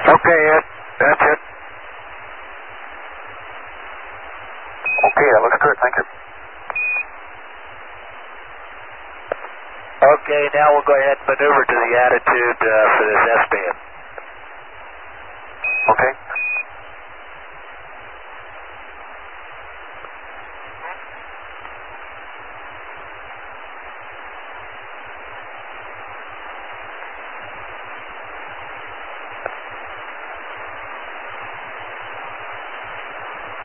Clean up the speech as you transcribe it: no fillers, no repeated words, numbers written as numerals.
Okay, Ed. That's it. Okay, that looks good. Thank you. Okay, now we'll go ahead and maneuver to the attitude for this S-band.